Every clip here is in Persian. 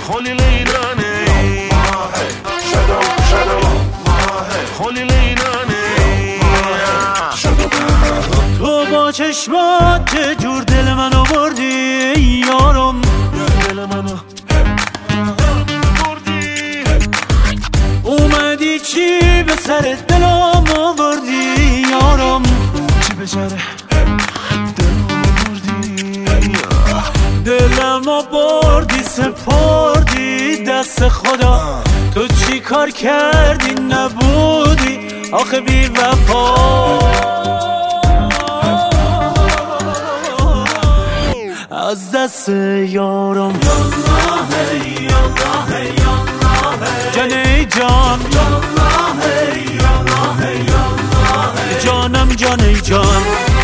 خالی لیلانه خالی لیلانه تو با چشمات چه جور دل منو بردی یارم دل منو بردی اومدی چی به سر دلم آوردی یارم چی به سر دلم بردی دلمو بردی سپردی دست خدا تو چی کار کردی نبودی آخه بی وفا از دست یارم جانی جان جانم جانی جان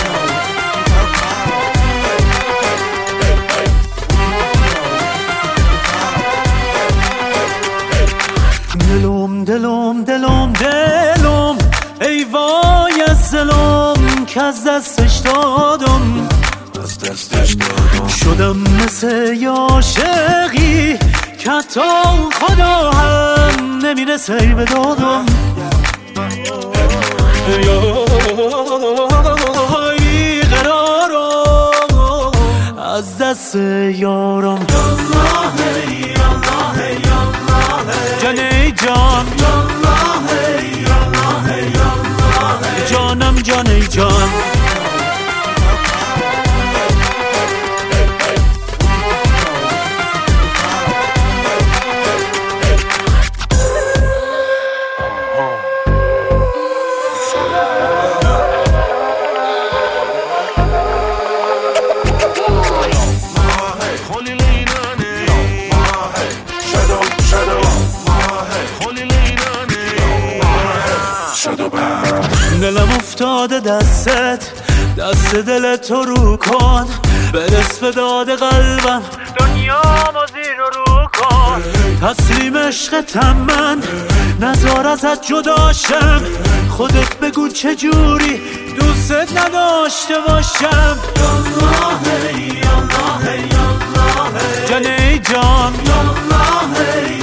دلم دلم دلم دلم ای وای از دلم که از دستش دادم شدم مثل یاشقی که حتی خدا هم نمیرسه به دادم بیقرارم از دست یارم جانی جان جانم جانی جان دلم افتاده دستت دست دل تو رو کن برس به داد قلبم دنیا ما زیر رو کن تسلیم عشقتم من نزار ازت جداشم خودت بگو چجوری دوست نداشته باشم جانی جان